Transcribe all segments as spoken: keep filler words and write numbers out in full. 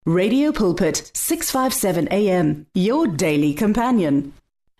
Radio Pulpit, six fifty-seven A M, your daily companion.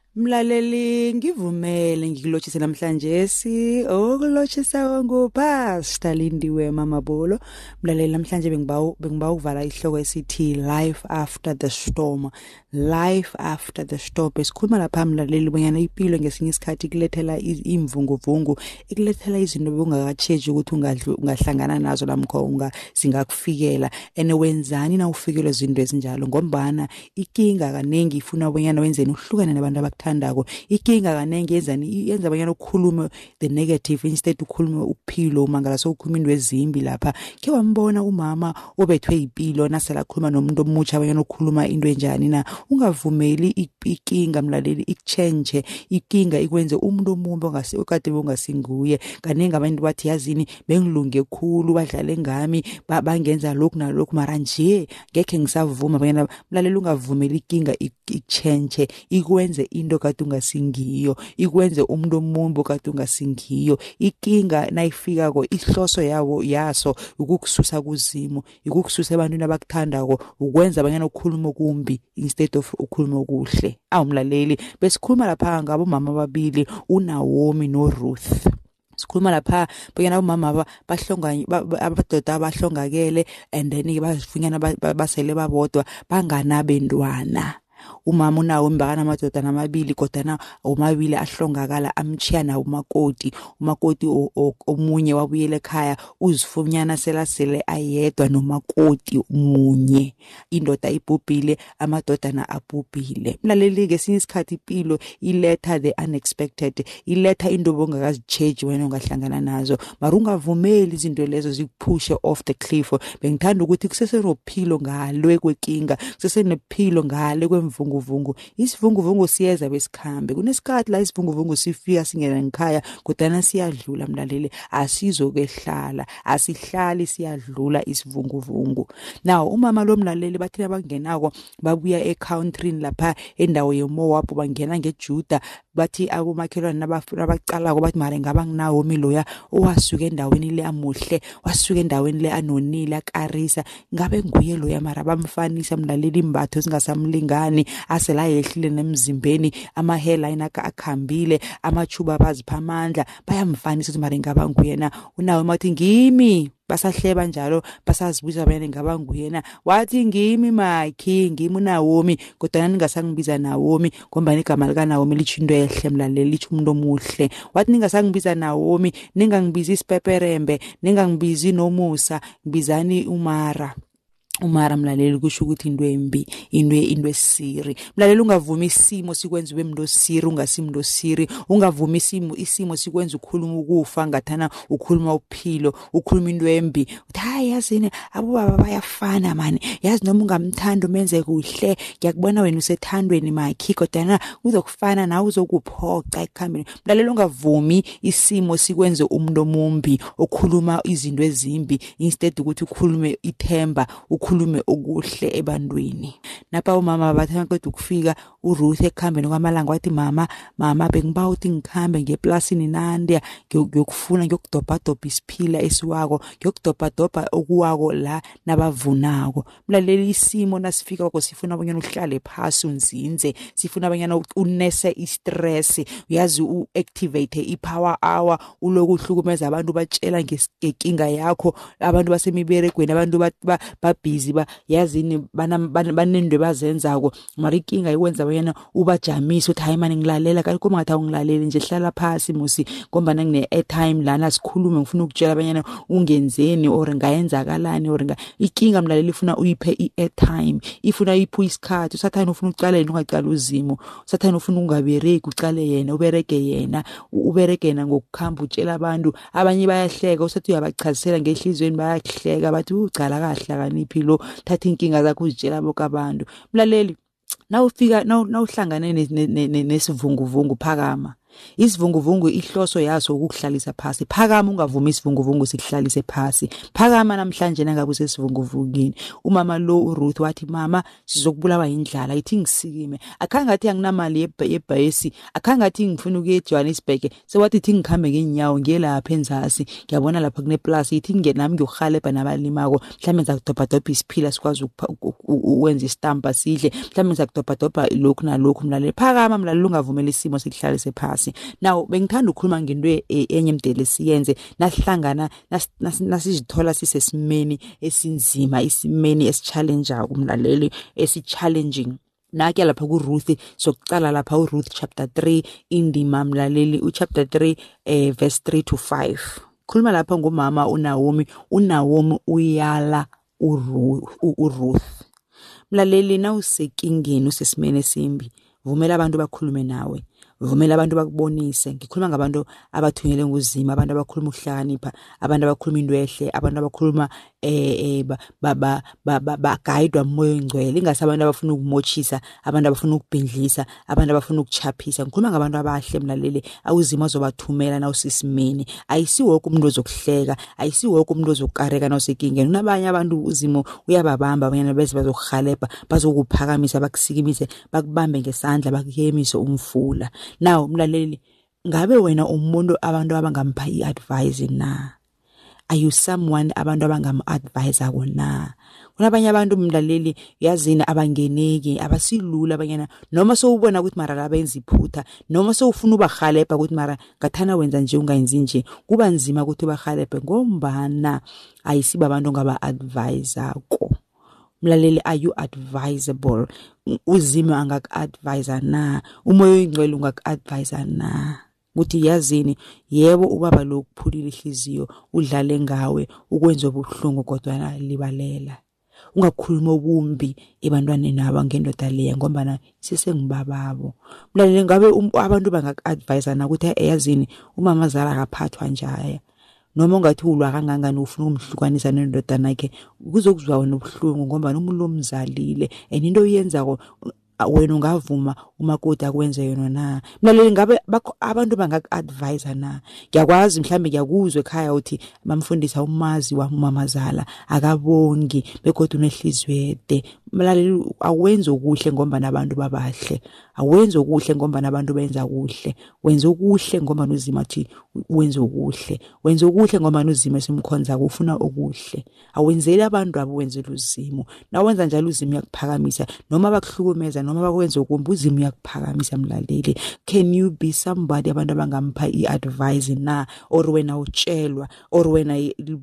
Mlaleli ngivumele ngikulochise namhlanje si okulochisa ngopastor Lindiwe Mama Bolo. Mlaleli namhlanje bengibawu bengibawu ukuvala isihloko esithi Life After the Storm. Life After the Storm. Esikhuluma lapha mlaleli bonyana impilo ngesinye isikhathi kulethela imvunguvungu, ikulethela izinto bongakatsheje ukuthi ungadlu ungahlangana nazo lamkho unga singakufikela. Ene wenzani na ufikele izinto ezinjalo ngombana ikinga kanengi ifuna bonyana wenzeni uhlukane nabantu abakuthandako. Ikinga kanengi yenzani yenza bonyana ukukhulume the negative instead ukhulume ukuphilo mangala so ukhuluma into ezimbi lapha. Ke wambona umama obethwe impilo nasela khuluma nomuntu omutsha bonyana ukhuluma into enjani na ungavumeli ikinga mlaleli ichange ikinga ikwenze umuntu omumbi ongase okade bongasinguye. Kanengi abantu bathi yazini bengilunge khulu badlale ngami bangenza lokhu nalokhu mara nje ngeke ngisavuma bonyana mlaleli ungavumeli ikinga ichange ikwenze into kade ungasingiyo, ikwenze umuntu omumbi kade ungasingiyo. Ikinga nayifika ko ihloso yawo yaso ukukususa kuzimo, ukukususa ebantwini abakuthandako, ukwenza abanyana ukukhuluma okumbi instead of ukhuluma okuhle. Awumlaleli besikhuluma lapha ngabo mama ababili uNaomi noRuth. Sikhuluma lapha bonyana umama bahlonganye abadoda abahlongakele and then bazifunyana basele babodwa banganabendwana. Umama unawo imbakana amadoda namabili kodwa omabili ahlongakala amchiyana umakoti. Umakoti omunye wabuyela ekhaya uzifunyana selasele ayedwa nomakoti umunye. Indoda ibhubhile amadoda na abhubhile. Mlaleli ke since isikhathi impilo iletha the unexpected, iletha into bongakazicheje wena ungahlangana nazo. Marungavumeli izinto lezo zikuphushe off the cliff. Bengithanda ukuthi kusesenophilo ngalwe kwekinga, kusesenephilo ngale kwemvungu vungu. Isivunguvungu siyeza besikhambe. Kunesikhathi la isivunguvungu sifika singena ngikhaya kodwa siyadlula mlaleli asizokehlala, asihlali siyadlula isivunguvungu. Now umama lo mlaleli bathina bangenako babuya eCountry lapha endawo yeMoab bangena ngeJuda bathi abomakhelwane nabafuna baqala bathi mara ngaba nginawo loya owasuka endaweni le amuhle, wasuka endaweni le anonile akarisa, ngabe nguye loya mara bamfanisa mlaleli imbatho singasamlingani asela yehlile nemzimbeni, ama hairline akakhambile, amachuba bazipha amandla, bayamfanisa ukuthi mara ngaba nguyena. Unawo mathi ngimi basahleba njalo basazibuza bayane ngaba nguyena. Wathi ngimi makhi ngimi uNaomi kodwa ningasangibiza Naomi ngoba igama lika Naomi lichinto ehle mlaleli lithi umuntu omuhle. Wathi ningasangibiza Naomi ningangibiza isipeperembe ningangibizi noMusa ngibizani uMara. Umara mlaleli kusho ukuthi into embi, into into esiri. Mlaleli ungavuma isimo sikwenza ube umuntu osiri ungasimndo osiri, ungavuma isimo isimo sikwenza ukhuluma ukufa ngathana ukhuluma uphilo, ukhuluma into embi. Uthi hayi yazini abo baba bayafana mani, yazi noma ungamthanda umenze kuhle, ngiyakubona wena usethandweni makhi kodwa uzokufana nawe uzokuphoqa ekhambeni. Mlaleli ungavumi isimo sikwenze umuntu omumbi okhuluma izinto ezimbi instead ukuthi ukhulume ithemba, ukhulume okuhle ebantwini. Napha umama bathana kodwa ukufika uRuth ekhambeni kwamalanga wathi mama mama bengiba uthi ngikhambe ngeplasini Nandia ngiyokufuna ngiyokudobha dobha isiphila esiwako, ngiyokudobha dobha okuwako la nabavunako. Mlaleli isimo nasifika kwako sifuna abanyana uhlale phasi unzinze, sifuna abanyana unese istress, uyazi uactivate ipower hour, uloku uhlukumeza abantu batshela ngekinga yakho, abantu basemiberegweni, abantu ba busy ba yazini banendwe bazenzako mara ikinga ikwenza bayena ubajamise uthi hayi manje ngilalela kanti kuma ngathi ungilaleli nje hlala phasi musi ngoba ngine airtime lana sikhulume ngifuna ukutshela abanyana ungenzeni or ngayenzakalani or nga ikinga mlaleli ifuna uyiphe iairtime, ifuna uyiphe isikhathi. Usathana ufuna uqala yena ungaqala uzimo, usathana ufuna ungabereki uqale yena ubereke yena ubereke yena ngokukhamba utshela abantu. Abanye bayahleka usathi uyabachazisela ngehlizweni bayahleka bathi ucala kahle kaniphi lo thatha inkinga zakho uzitshela bonke abantu. Mlaleli nawufika nawuhlangane nesivunguvungu phakama. Isivunguvungu ihloso yaso ukukuhlalisa phasi. Phakama ungavumi isivunguvungu sikuhlalise phasi. Phakama namhlanje nangabe usesivunguvungini. Umama lo uRuth wathi mama sizokubulawa indlala ithi ngisikime. Akhangathi anginamali yebhayisi, akhangathi ngifuna ukuya eJohannesburg. Sewathi ithi ngikhambe ngenyawo ngiye lapha enzasi. Ngiyabona lapha kune plus ithi ngene nami ngiyohaleba nabalimako. Mhlambe ngizakudobha dobha isiphila sikwazi ukwenza istampa sidle. Mhlambe ngizakudobha dobha lokhu nalokhu mlaleli. Phakama mlaleli ungavumela isimo sikuhlalise phasi. Now bengithanda ukukhuluma ngento enye emdele siyenze nasihlangana nasizithola sisesimeni esinzima isimeni esichallenge umlaleli esichallenging nake lapha kuRuth sokucala lapha uRuth chapter three indima mlaleli uchapter three eh verse three to five khuluma lapha ngomama uNaomi uNaomi uyala uRuth mlaleli na usekingeni usesimene esimbi vumela abantu bakhulume nawe vumela abantu bakubonise ngikhuluma ngabantu abathunyelwe nguzima abantu abakhuluma ukuhlakanipha abantu abakhuluma into ehle abantu abakhuluma eh ba ba ba guide umoya ongcwele ingasabantu abafuna ukumochisa abantu abafuna ukubhindlisa abantu abafuna ukuchaphisa ngikhuluma ngabantu abahle mlaleli awuzima zobathumela na usisimeni ayisi wonke umuntu ozokuhleka ayisi wonke umuntu ozokukareka na usekingeni unabanye abantu uzimo uyababamba abanye bese bazokuhaleba bazokuphakamisa bakusikimise bakubambe ngesandla bakuyemise umfula. Now mlaleli ngabe wena umuntu abantu abangampha iadvice na are you someone abantu abangam-advise kona kunabanye abantu mlaleli yazini abangeneki abasilula abanyana noma sowubona ukuthi mara abenza iphutha noma sowufuna ubahaleba ukuthi mara ngathana wenza nje ungayenzi nje kuba nzima ukuthi ubahalebe ngombana ayisiba abantu ngaba-advise ko mlaleli are you advisable uzima angak-advise na umoya oyingcwele ungak-advise na ukuthi yazini yebo ubaba lo kuphulile ihliziyo udlale ngawe ukwenza ubuhlungu kodwa libalela ungakhuluma obumbi ebantwaneni nabo ngendoda leya ngoba sisengibababo mlaleli ngabe abantu bangak-advise na ukuthi yazini umama zala akaphathwa njaya noma ungathi ulwa kangangani ufuna umhlukanisa nendoda yakhe kuzokuzwa wena ubuhlungu ngoba umuntu omzalile and into oyenzako wena ungavuma umakoti akwenze yona na mlaleli ngabe abantu bangak-advise na ngiyakwazi mhlambe ngiyakuzwe ekhaya uthi bamfundisa umazi wamamazala akabongi begodwa unehliziyo ede mlaleli awenze okuhle ngoba nabantu babahle awenze okuhle ngoba nabantu benza kuhle wenza okuhle ngoba nozima athi wenze okuhle wenza okuhle ngoba nozima simkhonza kufuna okuhle awenzeli abantu abo wenzela uzimo nawenza njalo uzimo yakuphakamisa noma bakuhlukumeza noma bakwenza okumbi uzimo yakuphakamisa mlaleli. Can you be somebody abantu abangampha iadvice na or wena utshelwa or wena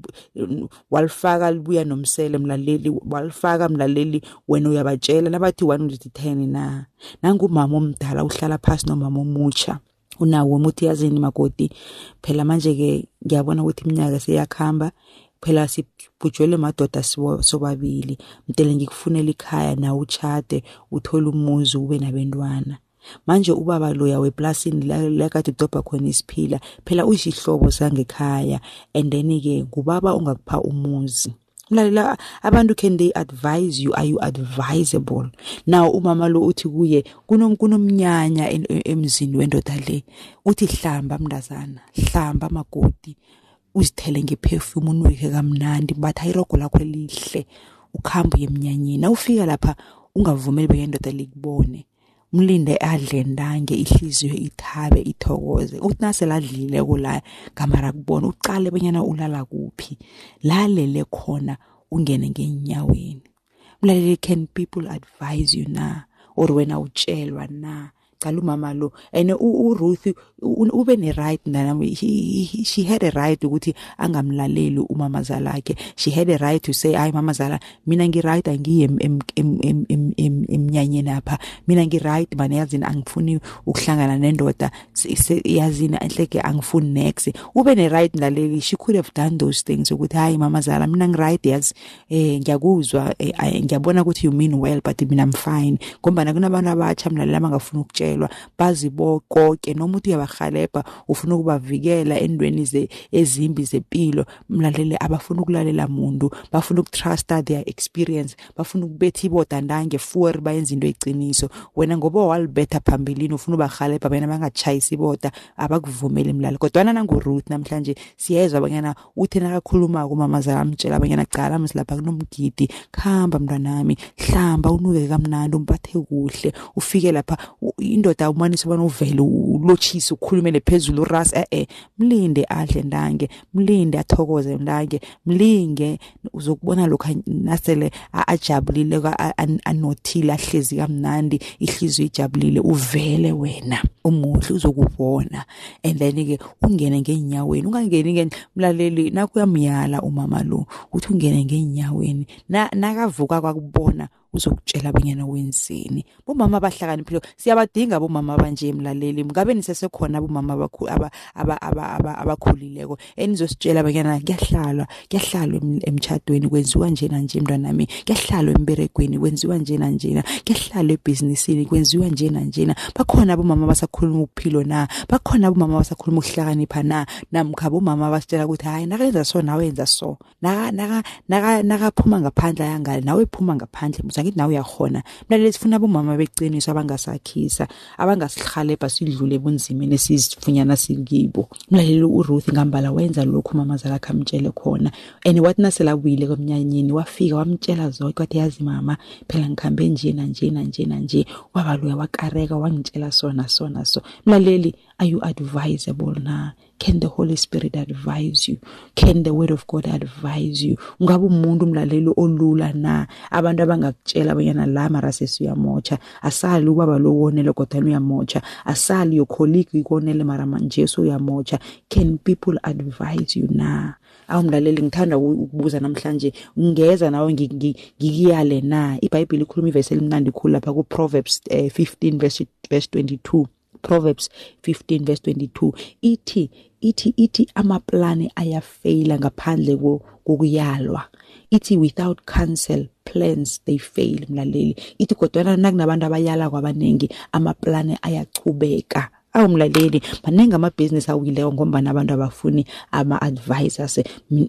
walifaka libuya nomsele mlaleli walifaka mlaleli wena uyabatshela nabathi one to ten na nangumama omdala uhlala phansi nomama omutsha unawo umuthi yazini makoti phela manje ke ngiyabona ukuthi iminyaka seyakhamba phela sibhujwele madoda sobabili mtele ngikufunela ikhaya na uchate uthola umuzi ube nabantwana manje ubaba loya weplasini la kade dobha khona isiphila phela uyihlobo sangekhaya and then ke ngubaba ungakupha umuzi mlalela abantu can they advise you are you advisable now umama lo uthi kuye kunomnyanya emzini wendoda le uthi hlamba mndazana hlamba makoti uzithele ngeperfume unweke kamnandi batha irogo lakho elihle ukhamba yemnyanyeni awufika lapha ungavumeli beyendoda likubone umlinde adle ndange ihliziyo ithabe ithokoze uthi naseladlile kula kamara kubona uqale benyana ulala kuphi lalele khona ungene ngenyaweni mlaleli can people advise you na or wena utshelwa na cala umama lo and uRuth ube ne right nami she had a right ukuthi angamlaleli umama zalakhe she had a right to say ay mama zala mina ngi right angiye emnyanyeni apha mina ngi right bani yazini angifuni ukuhlangana nendoda yazini enhleke angifuni next ube ne right naleli she could have done those things ukuthi hay mama zala mina ngi right yazi eh ngiyakuzwa ngiyabona ukuthi you mean well but mina I'm fine ngoba nakunabantu abatsha mlaleli abangafuni ukutshela ukutshelwa bazi bonke noma uthi uyabahalebha ufuna ukubavikela endweni ze ezimbi zempilo mlaleli abafuna ukulalela umuntu bafuna ukutrusta their experience bafuna ukubetha ibodandange for bayenza into eqiniso wena ngoba walibetha phambilini ufuna ubahalebha bena bangachayisa ibota abakuvumeli mlalo kodwa nangu Ruth namhlanje siyezwa abanyana uthi nakakhuluma kumama zamtshela abanyana cala msilapha kunomgidi khamba mntwanami hlamba unuke kamnandi umphathe kuhle ufike lapha indoda umanisa bana uvele ulochisa ukhulumele phezulu ras eh eh mlinde adle ndange mlinde athokoze ndange mlinge uzokubona lokho nasele ajabulile anothile ahlezi kamnandi ihliziyo ijabulile uvele wena umuhle uzokubona and then ke ungene ngenyaweni ungangeni ngemlaleli nakuyamyala umama lo uthi ungene ngenyaweni na nakavuka kwakubona uzokutshela abanyana wenzini bomama abahlakaniphile siyabadinga bomama abanje emlaleli ngabe nisesekhona bomama abakhulu aba abakhulileko enizositshela abanyana kuyahlalwa kuyahlalwa emchadweni kwenziwa nje nanje mntwanami kuyahlalwa emberegweni kwenziwa nje nanjena kuyahlalwa ebusinessini kwenziwa nje nanjena bakhona bomama abasakhuluma ukuphilo na bakhona abomama abasakhuluma ukuhlakanipha na namkha bomama abasitshela ukuthi hayi nakenza so nawe yenza so naka naka naka nakaphuma ngaphandle yangale nawe phuma ngaphandle ngithi nawe uyakhona mlaleli sifuna abomama beqiniso abangasakhisa abangasihlalebha sidlule ebunzima nesizifunyana sikibo mlaleli uRuth ngambala wenza lokho mama zakhe amtshele khona and wathi nasela buyile komnyanyeni wafika wamtshela zonke wathi yazi mama phela ngikhambe nje nanje nanje nanje wabaloya wakareka wangitshela sona sona so mlaleli are you advisable na can the Holy Spirit advise you can the word of God advise you ngabe umuntu umlaleli olula na abantu abangakutshela abanyana la mara sesiyamocha asali ubaba lo wonele kodwa uyamocha asali your colleague ikonele mara manje so uyamocha can people advise you na awumlaleli ngithanda ukubuza namhlanje ngeza nawe ngikiyale na iBhayibheli ikhuluma ivesi elimnandi khulu lapha ku Proverbs uh, fifteen verse verse twenty-two Proverbs fifteen verse twenty-two ithi ithi ithi amaplane ayafaila ngaphandle kokuyalwa ithi without counsel plans they fail mlaleli ithi kodwa nakunabantu abayala kwabanengi amaplane ayachubeka awumlaleli banenga ama business awuyileyo ngoba nabantu abafuni ama advisors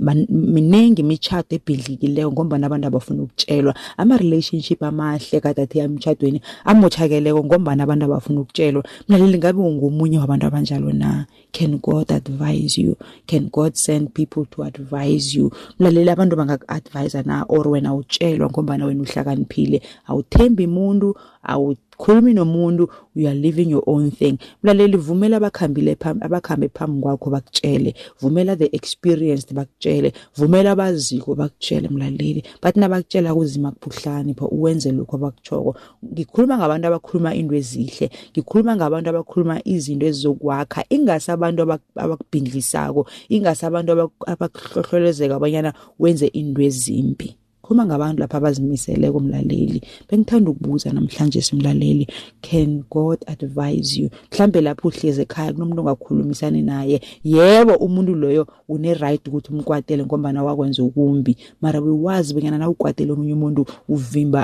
minengi imichato ebhidlikileyo ngoba nabantu abafuna ukutshelwa ama relationship amahle kadathi yamchadweni amochakeleko ngoba nabantu abafuna ukutshelwa mlaleli ngabe ungomunye wabantu abanjalo na can God advise you can God send people to advise you mlaleli abantu banga-advise na or wena utshelwa ngoba na wena uhlakaniphile awuthembi umuntu awu khulumi nomuntu you are living your own thing mlaleli vumela abakhambile phambi abakhambe phambi kwakho bakutshele vumela the experienced bakutshele vumela abaziko bakutshele mlaleli bathi nabakutshela kuzima kuphuhlani pha uwenze lokho abakuchoko ngikhuluma ngabantu abakhuluma into ezihle ngikhuluma ngabantu abakhuluma izinto ezizokwakha ingase abantu abakubhindlisako ingase abantu abakuhlohlolezeka abanyana wenze into ezimbi khuluma ngabantu lapha abazimisele komlaleli bengithanda ukubuza namhlanje simlaleli can God advise you mhlambe lapho uhleze ekhaya kunomuntu ongakhulumisani naye yebo umuntu loyo une right ukuthi umkwatele ngoba na wakwenza ukumbi mara wewazi bengena na ukwatele omunye umuntu uvimba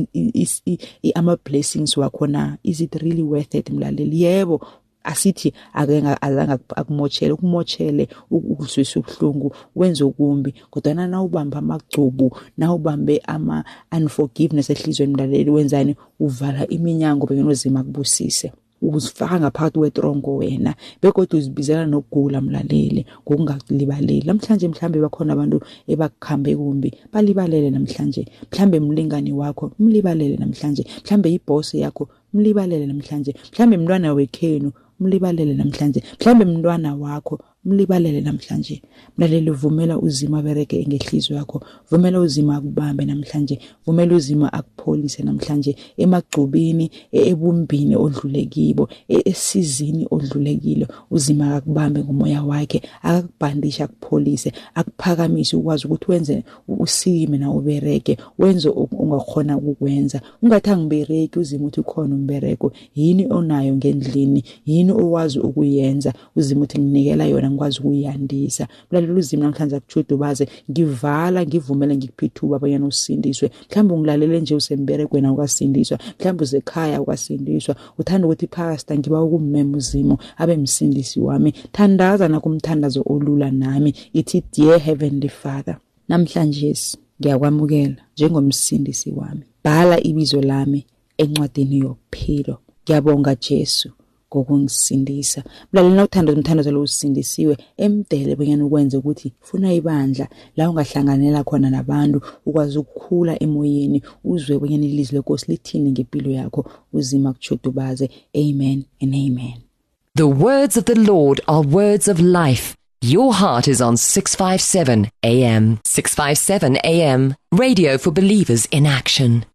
ama blessings wakho na is it really worth it mlaleli yebo asithi akenga azanga akumochele ukumochele ukuzwisa ubhlungu wenza ukumbi kodwa na ubamba amagcubu na ubambe ama unforgiveness ehlizweni mlaleli wenzani uvala iminyango benozima kubusise uzifaka ngaphakathi wetrongo wena bekodwa uzibizela nokugula mlaleli ngokungalibaleli namhlanje mhlambe bakhona abantu ebakhambe kumbi balibalele namhlanje mhlambe umlingani wakho mlibalele namhlanje mhlambe iboss yakho mlibalele namhlanje mhlambe umntwana wekhenu mlibalele namhlanje mhlambe umntwana wakho mlibalele namhlanje mlaleli vumela uzima bereke ngehliziyo yakho vumela uzima akubambe namhlanje vumela uzima akupholise namhlanje emagcubini ebumbini odlulekibo esizini odlulekile uzima akubambe ngomoya wakhe akakubhandisha akupholise akuphakamise ukwazi ukuthi wenze usime na ubereke wenze ungakhona ukwenza ungathanga bereke uzima uthi khona umbereko yini onayo ngendlini yini owazi ukuyenza uzima uthi nginikela yona indlela ngikwazi ukuyandisa. Mlaleli uzimo namhlanje akujudubaze, ngivala ngivumele ngikuphithuba abanyana usindiswe. Mhlawumbe ungilalele nje usemberegweni awukasindiswa, mhlawumbe uzekhaya awukasindiswa, uthanda ukuthi pastor ngiba ukummema uzimo abe msindisi wami. Thandaza nakumthandazo olula nami, ithi dear heavenly Father, namhlanje ngiyakwamukela njengomsindisi wami. Bhala ibizo lami encwadini yokuphilo. Ngiyabonga Jesu ngokungisindisa. Mlaleli nawuthanda umthandazo lo usindisiwe, emdele bonyana ukwenze ukuthi funa ibandla la ungahlanganela khona nabantu, ukwazi ukukhula emoyeni, uzwe bonyana ilizwi lenkosi lithini ngempilo yakho, uzima kujudubaze. Amen and amen. The words of the Lord are words of life. Your heart is on six fifty-seven A M. six fifty-seven A M, radio for believers in action.